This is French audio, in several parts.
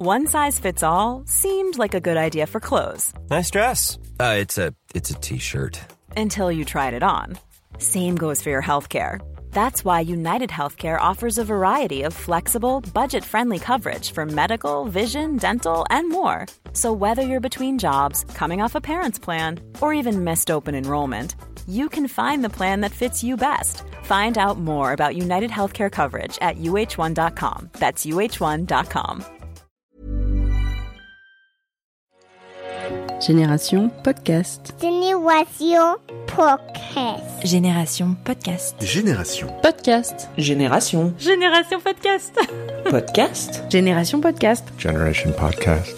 One size fits all seemed like a good idea for clothes. Nice dress. It's a t-shirt. Until you tried it on. Same goes for your healthcare. That's why United Healthcare offers a variety of flexible, budget-friendly coverage for medical, vision, dental, and more. So whether you're between jobs, coming off a parent's plan, or even missed open enrollment, you can find the plan that fits you best. Find out more about United Healthcare coverage at uh1.com. That's uh1.com. Génération Podcast. Génération Podcast. Génération Podcast. Génération Podcast. Génération. Génération Podcast. Podcast. Génération Podcast. Generation Podcast.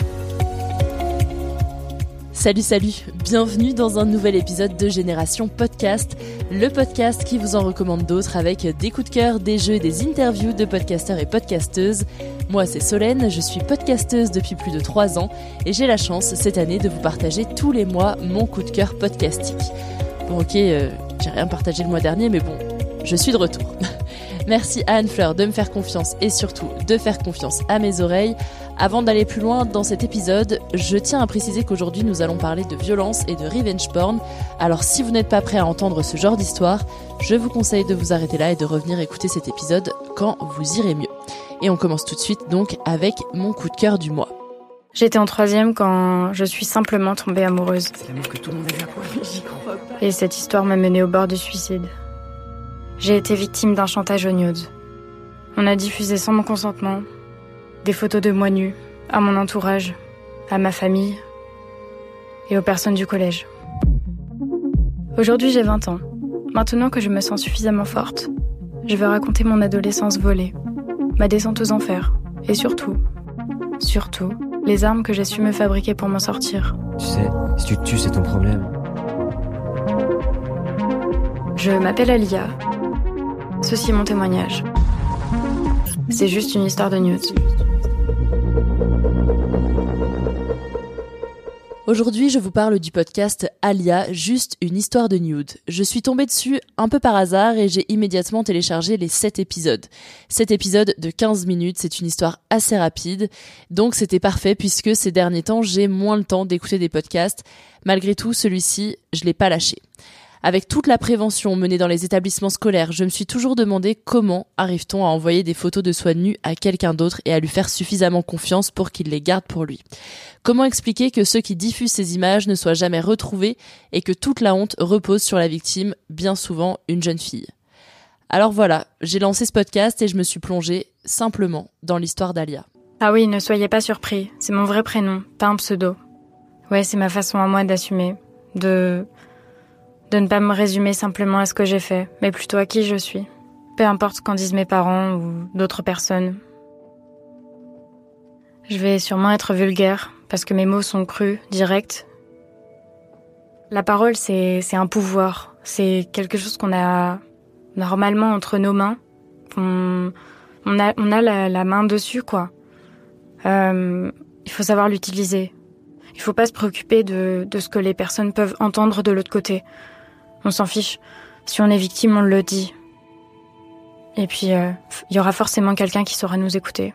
Salut, bienvenue dans un nouvel épisode de Génération Podcast, le podcast qui vous en recommande d'autres avec des coups de cœur, des jeux et des interviews de podcasteurs et podcasteuses. Moi c'est Solène, je suis podcasteuse depuis plus de 3 ans et j'ai la chance cette année de vous partager tous les mois mon coup de cœur podcastique. Bon ok, j'ai rien partagé le mois dernier mais bon, je suis de retour. Merci à Anne-Fleur de me faire confiance et surtout de faire confiance à mes oreilles. Avant d'aller plus loin dans cet épisode, je tiens à préciser qu'aujourd'hui nous allons parler de violence et de revenge porn. Alors si vous n'êtes pas prêt à entendre ce genre d'histoire, je vous conseille de vous arrêter là et de revenir écouter cet épisode quand vous irez mieux. Et on commence tout de suite donc avec mon coup de cœur du mois. J'étais en 3e quand je suis simplement tombée amoureuse. C'est l'amour que tout le monde a pour lui, j'y crois pas. Et cette histoire m'a menée au bord du suicide. J'ai été victime d'un chantage au nude. On a diffusé sans mon consentement des photos de moi nue à mon entourage, à ma famille et aux personnes du collège. Aujourd'hui, j'ai 20 ans. Maintenant que je me sens suffisamment forte, je vais raconter mon adolescence volée, ma descente aux enfers et surtout, les armes que j'ai su me fabriquer pour m'en sortir. Tu sais, si tu te tues, c'est ton problème. Je m'appelle Alia. Ceci est mon témoignage. C'est juste une histoire de nude. Aujourd'hui, je vous parle du podcast Alia, juste une histoire de nude. Je suis tombée dessus un peu par hasard et j'ai immédiatement téléchargé les 7 épisodes. 7 épisodes de 15 minutes, c'est une histoire assez rapide. Donc c'était parfait puisque ces derniers temps, j'ai moins le temps d'écouter des podcasts. Malgré tout, celui-ci, je l'ai pas lâché. Avec toute la prévention menée dans les établissements scolaires, je me suis toujours demandé comment arrive-t-on à envoyer des photos de soi nue à quelqu'un d'autre et à lui faire suffisamment confiance pour qu'il les garde pour lui. Comment expliquer que ceux qui diffusent ces images ne soient jamais retrouvés et que toute la honte repose sur la victime, bien souvent une jeune fille. Alors voilà, j'ai lancé ce podcast et je me suis plongée simplement dans l'histoire d'Alia. Ah oui, ne soyez pas surpris, c'est mon vrai prénom, pas un pseudo. Ouais, c'est ma façon à moi d'assumer, de ne pas me résumer simplement à ce que j'ai fait, mais plutôt à qui je suis. Peu importe ce qu'en disent mes parents ou d'autres personnes. Je vais sûrement être vulgaire, parce que mes mots sont crus, directs. La parole, c'est un pouvoir. C'est quelque chose qu'on a normalement entre nos mains. On a la main dessus, quoi. Il faut savoir l'utiliser. Il faut pas se préoccuper de ce que les personnes peuvent entendre de l'autre côté. On s'en fiche. Si on est victime, on le dit. Et puis, il y aura forcément quelqu'un qui saura nous écouter.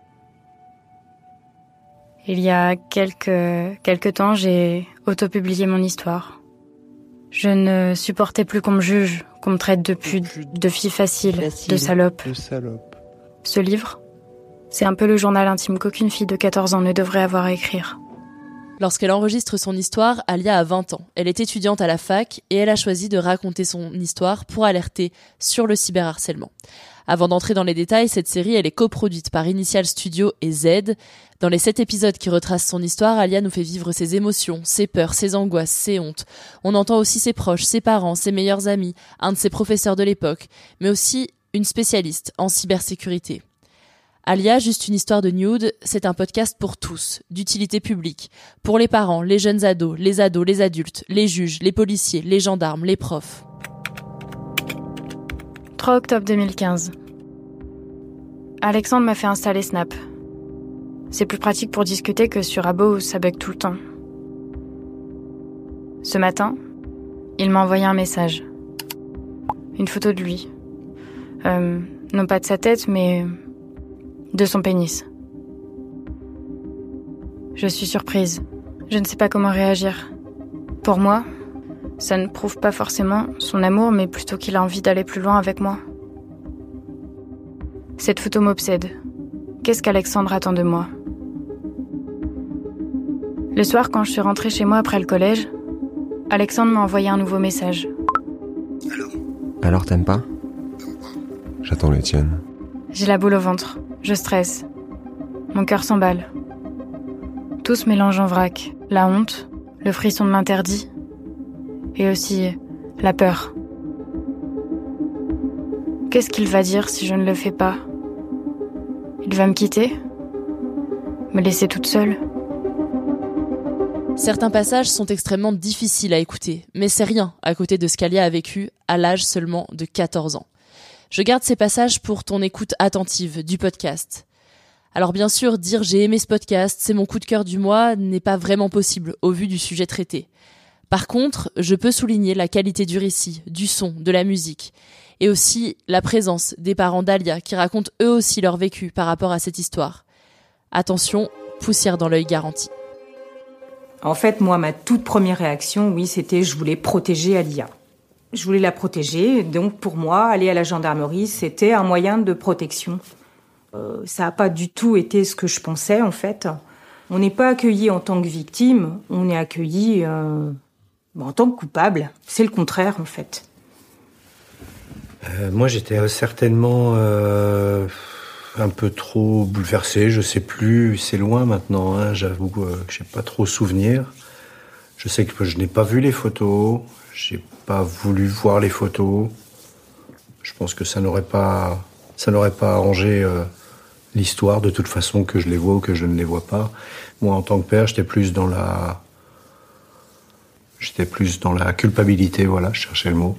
Il y a quelques temps, j'ai auto-publié mon histoire. Je ne supportais plus qu'on me juge, qu'on me traite de pute, de fille facile, de salope. Ce livre, c'est un peu le journal intime qu'aucune fille de 14 ans ne devrait avoir à écrire. Lorsqu'elle enregistre son histoire, Alia a 20 ans. Elle est étudiante à la fac et elle a choisi de raconter son histoire pour alerter sur le cyberharcèlement. Avant d'entrer dans les détails, cette série, elle est coproduite par Initial Studio et Z. Dans les 7 épisodes qui retracent son histoire, Alia nous fait vivre ses émotions, ses peurs, ses angoisses, ses hontes. On entend aussi ses proches, ses parents, ses meilleurs amis, un de ses professeurs de l'époque, mais aussi une spécialiste en cybersécurité. Alia, juste une histoire de nude, c'est un podcast pour tous, d'utilité publique, pour les parents, les jeunes ados, les adultes, les juges, les policiers, les gendarmes, les profs. 3 octobre 2015. Alexandre m'a fait installer Snap. C'est plus pratique pour discuter que sur Abo où ça bug tout le temps. Ce matin, il m'a envoyé un message. Une photo de lui. Non pas de sa tête, mais de son pénis. Je suis surprise. Je ne sais pas comment réagir. Pour moi, ça ne prouve pas forcément son amour, mais plutôt qu'il a envie d'aller plus loin avec moi. Cette photo m'obsède. Qu'est-ce qu'Alexandre attend de moi ? Le soir, quand je suis rentrée chez moi après le collège, Alexandre m'a envoyé un nouveau message. Alors t'aimes pas ? J'attends les tiennes. J'ai la boule au ventre. Je stresse. Mon cœur s'emballe. Tout se mélange en vrac. La honte, le frisson de l'interdit, et aussi la peur. Qu'est-ce qu'il va dire si je ne le fais pas ? Il va me quitter ? Me laisser toute seule ? Certains passages sont extrêmement difficiles à écouter, mais c'est rien à côté de ce qu'Alia a vécu à l'âge seulement de 14 ans. Je garde ces passages pour ton écoute attentive du podcast. Alors bien sûr, dire j'ai aimé ce podcast, c'est mon coup de cœur du mois, n'est pas vraiment possible au vu du sujet traité. Par contre, je peux souligner la qualité du récit, du son, de la musique, et aussi la présence des parents d'Alia qui racontent eux aussi leur vécu par rapport à cette histoire. Attention, poussière dans l'œil garantie. En fait, moi, ma toute première réaction, oui, c'était je voulais protéger Alia. Je voulais la protéger, donc pour moi, aller à la gendarmerie, c'était un moyen de protection. Ça n'a pas du tout été ce que je pensais, en fait. On n'est pas accueilli en tant que victime, on est accueilli en tant que coupable. C'est le contraire, en fait. Moi, j'étais certainement un peu trop bouleversé, je sais plus, c'est loin maintenant, hein, j'avoue que j'ai pas trop souvenir. Je sais que je n'ai pas vu les photos, j'ai pas voulu voir les photos. Je pense que ça n'aurait pas arrangé l'histoire de toute façon, que je les vois ou que je ne les vois pas. Moi, en tant que père, j'étais plus dans la culpabilité, voilà, je cherchais le mot.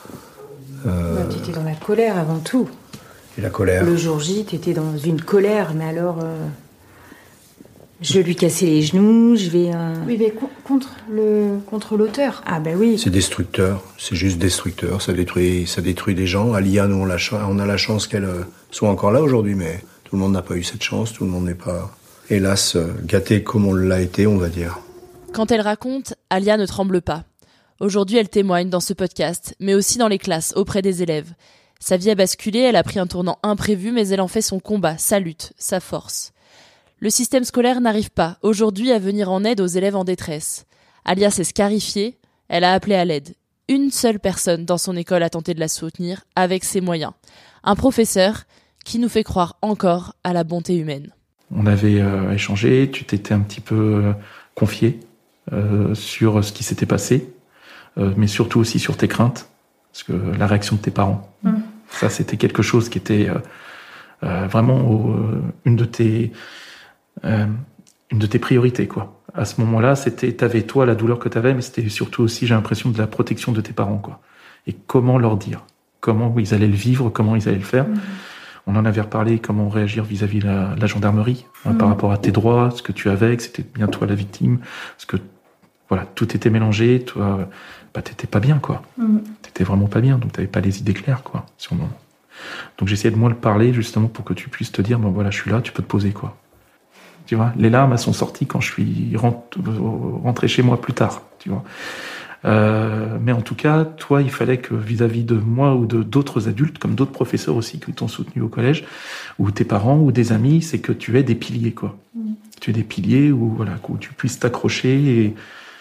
Tu étais dans la colère avant tout. Et la colère. Le jour J, tu étais dans une colère, mais alors... je vais lui casser les genoux, je vais... Oui, mais contre l'auteur. Ah ben oui. C'est destructeur, c'est juste destructeur, ça détruit des gens. Alia, nous, on a la chance qu'elle soit encore là aujourd'hui, mais tout le monde n'a pas eu cette chance, tout le monde n'est pas, hélas, gâté comme on l'a été, on va dire. Quand elle raconte, Alia ne tremble pas. Aujourd'hui, elle témoigne dans ce podcast, mais aussi dans les classes, auprès des élèves. Sa vie a basculé, elle a pris un tournant imprévu, mais elle en fait son combat, sa lutte, sa force. Le système scolaire n'arrive pas, aujourd'hui, à venir en aide aux élèves en détresse. Alia s'est scarifiée, elle a appelé à l'aide. Une seule personne dans son école a tenté de la soutenir, avec ses moyens. Un professeur qui nous fait croire encore à la bonté humaine. On avait échangé, tu t'étais un petit peu confié sur ce qui s'était passé, mais surtout aussi sur tes craintes, parce que la réaction de tes parents. Ça, c'était quelque chose qui était vraiment une de tes priorités, quoi. À ce moment-là, t'avais toi la douleur que t'avais, mais c'était surtout aussi, j'ai l'impression, de la protection de tes parents, quoi. Et comment leur dire, comment ils allaient le vivre, comment ils allaient le faire. On en avait reparlé, comment réagir vis-à-vis de la gendarmerie, par rapport à tes droits, ce que tu avais, que c'était bien toi la victime, parce que voilà, tout était mélangé, toi, t'étais pas bien, quoi. T'étais vraiment pas bien, donc t'avais pas les idées claires, quoi, sur le moment. Donc j'essayais de moins le parler, justement, pour que tu puisses te dire, bon voilà, je suis là, tu peux te poser, quoi. Tu vois, les larmes, elles sont sorties quand je suis rentré chez moi plus tard, tu vois. Mais en tout cas, toi, il fallait que vis-à-vis de moi ou de d'autres adultes, comme d'autres professeurs aussi qui t'ont soutenu au collège, ou tes parents ou des amis, c'est que tu aies des piliers, quoi. Tu aies des piliers où tu puisses t'accrocher. Et...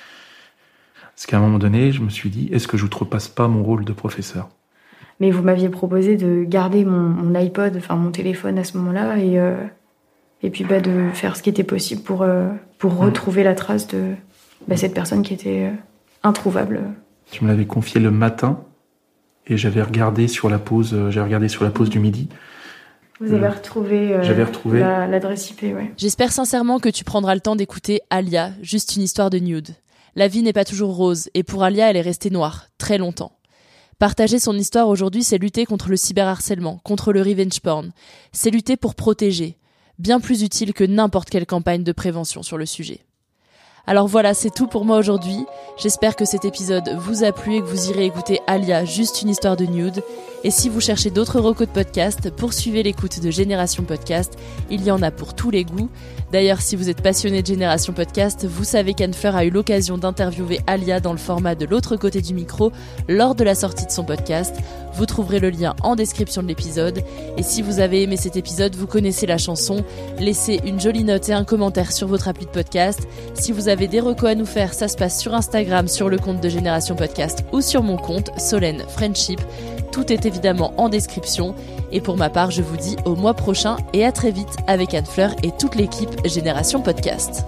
Parce qu'à un moment donné, je me suis dit, est-ce que je outrepasse pas mon rôle de professeur ? Mais vous m'aviez proposé de garder mon iPod, enfin mon téléphone à ce moment-là, et puis de faire ce qui était possible pour retrouver la trace de cette personne qui était introuvable. Tu me l'avais confié le matin, et j'avais regardé sur la pause du midi. Vous avez retrouvé, l'adresse IP, ouais. J'espère sincèrement que tu prendras le temps d'écouter Alia, juste une histoire de nude. La vie n'est pas toujours rose, et pour Alia, elle est restée noire, très longtemps. Partager son histoire aujourd'hui, c'est lutter contre le cyberharcèlement, contre le revenge porn. C'est lutter pour protéger. Bien plus utile que n'importe quelle campagne de prévention sur le sujet. Alors voilà, c'est tout pour moi aujourd'hui. J'espère que cet épisode vous a plu et que vous irez écouter Alia, juste une histoire de nude. Et si vous cherchez d'autres recos de podcast, poursuivez l'écoute de Génération Podcast. Il y en a pour tous les goûts. D'ailleurs, si vous êtes passionné de Génération Podcast, vous savez qu'Anne Fleur a eu l'occasion d'interviewer Alia dans le format de l'autre côté du micro lors de la sortie de son podcast. Vous trouverez le lien en description de l'épisode. Et si vous avez aimé cet épisode, vous connaissez la chanson. Laissez une jolie note et un commentaire sur votre appli de podcast. Si vous avez des recos à nous faire, ça se passe sur Instagram, sur le compte de Génération Podcast ou sur mon compte, Solène Friendship. Tout est évidemment en description. Et pour ma part, je vous dis au mois prochain et à très vite avec Anne Fleur et toute l'équipe Génération Podcast.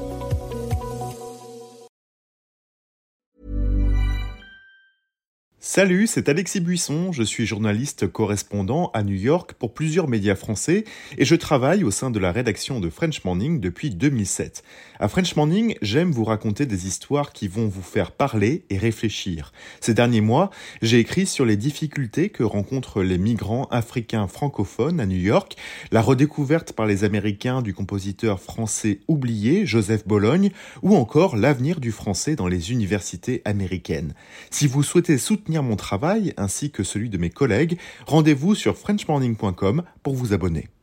Salut, c'est Alexis Buisson, je suis journaliste correspondant à New York pour plusieurs médias français et je travaille au sein de la rédaction de French Morning depuis 2007. À French Morning, j'aime vous raconter des histoires qui vont vous faire parler et réfléchir. Ces derniers mois, j'ai écrit sur les difficultés que rencontrent les migrants africains francophones à New York, la redécouverte par les Américains du compositeur français oublié Joseph Bologne ou encore l'avenir du français dans les universités américaines. Si vous souhaitez soutenir mon travail ainsi que celui de mes collègues, rendez-vous sur frenchmorning.com pour vous abonner.